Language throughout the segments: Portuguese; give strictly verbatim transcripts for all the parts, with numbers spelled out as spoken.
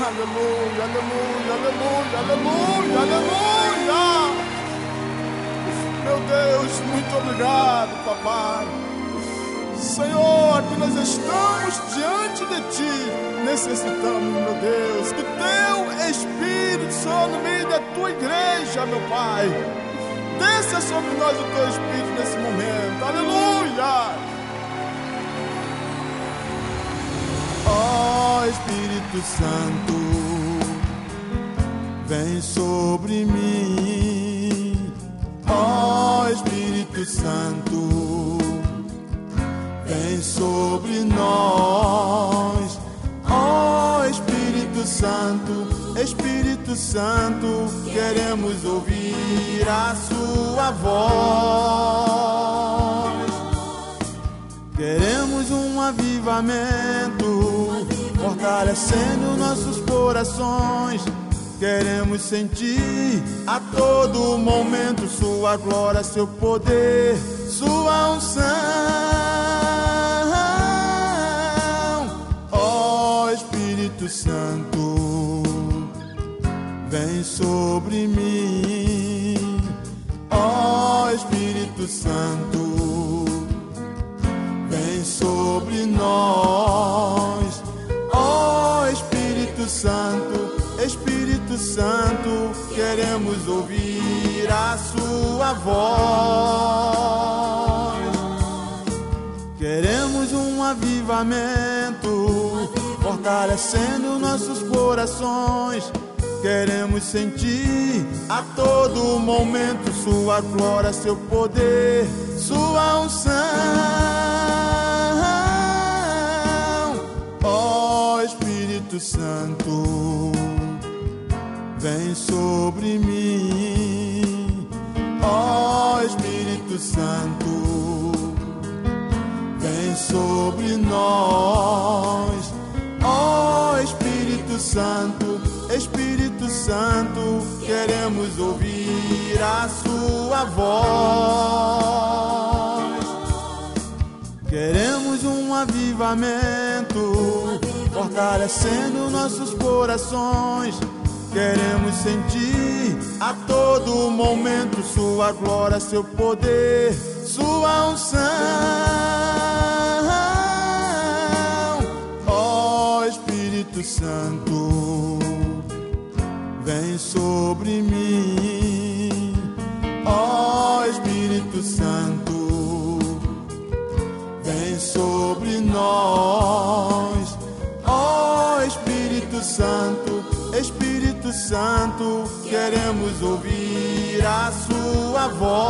Aleluia, aleluia, aleluia, aleluia, aleluia. Meu Deus, muito obrigado, papai. Senhor, aqui nós estamos diante de Ti. Necessitamos, meu Deus, que Teu Espírito, Senhor, no meio da Tua igreja, meu Pai, desça sobre nós o Teu Espírito nesse momento. Aleluia. Ó Espírito Santo, vem sobre mim. Ó Espírito Santo, vem sobre nós. Ó Espírito Santo, Espírito Santo, queremos ouvir a Sua voz. Queremos um avivamento, fortalecendo nossos corações. Queremos sentir a todo momento Sua glória, Seu poder, Sua unção. Ó Espírito Santo, vem sobre mim. Ó Espírito Santo, vem sobre nós. Ó Espírito Santo, Espírito Santo, queremos ouvir a Sua voz. Queremos um avivamento, fortalecendo nossos corações. Queremos sentir a todo momento Sua glória, Seu poder, Sua unção. Ó Espírito Santo, vem sobre mim. Ó Espírito Santo, vem sobre nós. Ó Espírito Santo, Espírito Santo, queremos ouvir a Sua voz. Queremos um avivamento, fortalecendo nossos corações. Queremos sentir a todo momento Sua glória, Seu poder, Sua unção. Ó Espírito Santo, vem sobre mim. Ó Espírito Santo, vem sobre nós. Ó Espírito Santo, Espírito Santo, queremos ouvir a Sua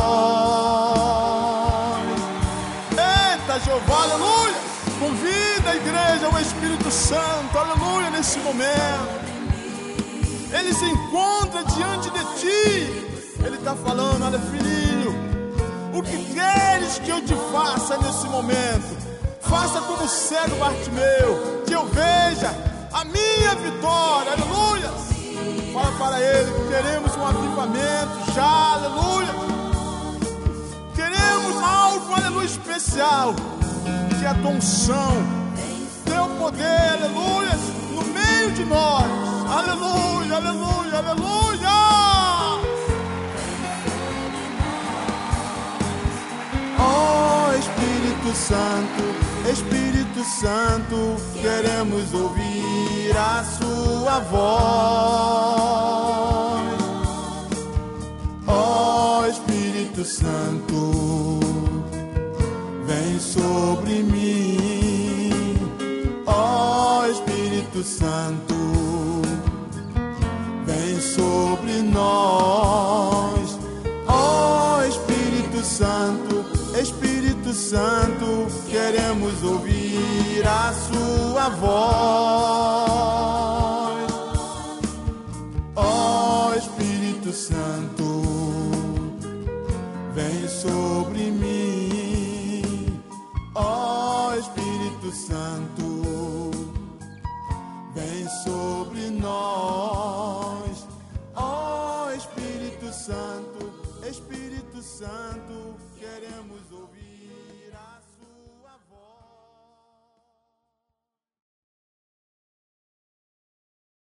voz. Eita, Jeová, aleluia! Convida a igreja, o Espírito Santo, aleluia, nesse momento. Ele se encontra diante de Ti. Ele está falando, olha, filhinho, o que queres que eu te faça nesse momento? Faça como o cego Bartimeu, que eu veja a minha vitória, aleluia. Fala para ele que queremos um avivamento já, aleluia. Queremos algo, aleluia, especial, que é a Tua unção, Teu poder, aleluia, no meio de nós, aleluia, aleluia, aleluia. Ó Espírito Santo, Espírito Santo, queremos ouvir a Sua voz. Ó Espírito Santo, vem sobre mim. Ó Espírito Santo, vem sobre nós. Ó Espírito Santo, Espírito Santo, queremos ouvir a Sua voz. Ó Espírito Santo, vem sobre mim. Ó Espírito Santo,